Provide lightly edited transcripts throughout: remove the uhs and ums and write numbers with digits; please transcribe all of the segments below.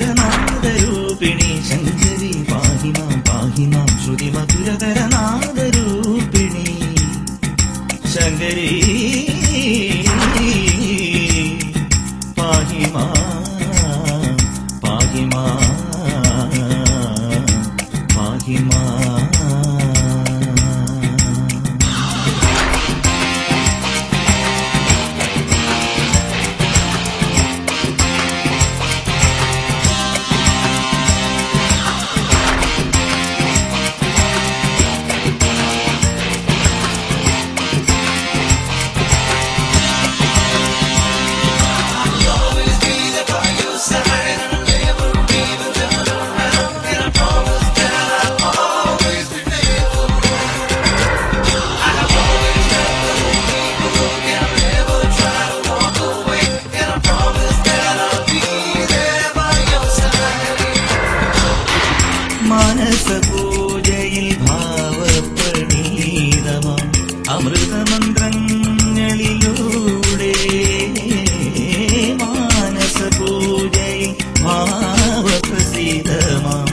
ശ്രുതിമധുരനാദരൂപിണി ശങ്കരി പാഹി മാം ശ്രുതിമധുരതരനാദരൂപിണി ശങ്കരി പാഹി മാം പാഹി മാം മാനസപൂജയിൽ ഭാവപ്രണീതമാം അമൃതമന്ത്രങ്ങളിലൂടെ മാനസപൂജയിൽ ഭാവപ്രസീതമാം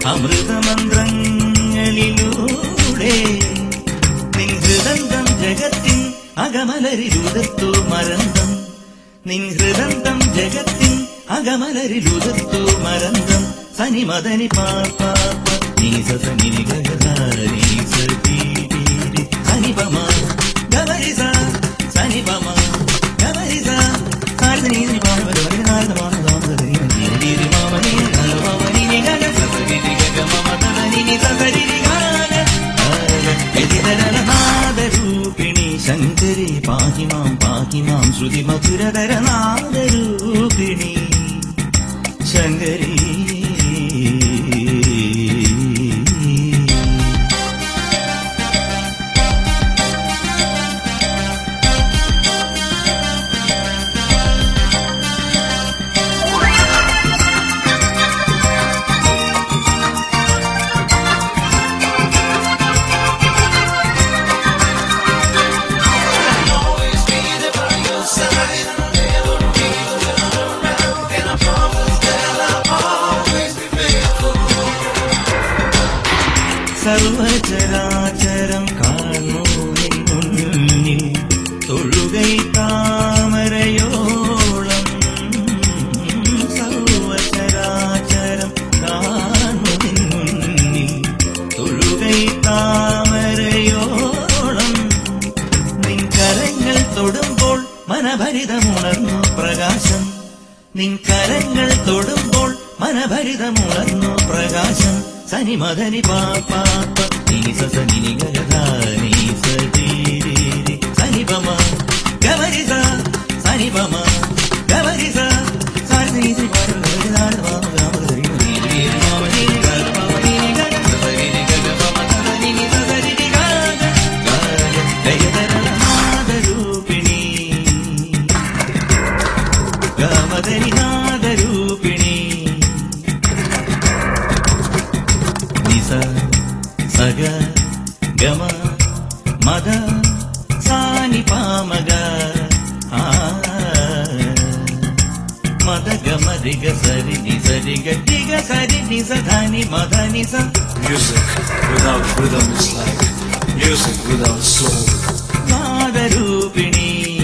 അമൃതമന്ത്രങ്ങളിലൂടെ നിൻ ഹൃദന്തം ജഗത്തിൻ അകമലരിലുതിർത്തു മരന്തം നിൻ ഹൃദന്തം ജഗത്തിൻ അകമലരിലുതിർത്തു മരന്തം സനി മദനി പാപ നീസ സനി നിഗധാരി സതി സനി പമ ഗമരിസ സനി പമ ഗമരിസ സാരനി നി പാർവതി നാരദ മാനദാമദനി നീ മാമനി നലവനി നിഗന സസരി നിഗ മമ തദനി നി സസരി നിഗന എതിദരനാദരൂപിണി ശങ്കരി പാഹി മാം ശ്രുതിമധുരതരനാദരൂപിണി ശങ്കരി സർവചരാചരം കാണൂ നിൻ മുന്നിൽ തൊഴുകൈ താമരയോളം സർവചരാചരം കാണൂ നിൻ മുന്നിൽ തൊഴുകൈ താമരയോളം നിൻ കരങ്ങൾ തൊടുമ്പോൾ മനഭരിതമുണർന്നു പ്രകാശം നിൻ കരങ്ങൾ തൊടുമ്പോൾ മനഭരിതമുണർന്നു പ്രകാശം സനി മദനി പാപ നീസ സനി നിഗധാനി സതി സനി പമ ഗമരിസ സനി പമ ഗമരിസ സാരനി നി പാർവതി നാരദ മാമദാമദനി നീ മാമനി ഗല മാമനി ഗല സസരി നിഗ മമ തദനി നി സസരി നിഗാന ഗയതരനാദരൂപിണി ഗമദനി നാദരൂപിണി സഗ ഗമ മദ സാനി പാമഗ മദ ഗമ രിഗ സരി നി സരി ഗ സരി നി സധാനി മദ നി സ. Music without rhythm is like music without soul. നാദരൂപിണി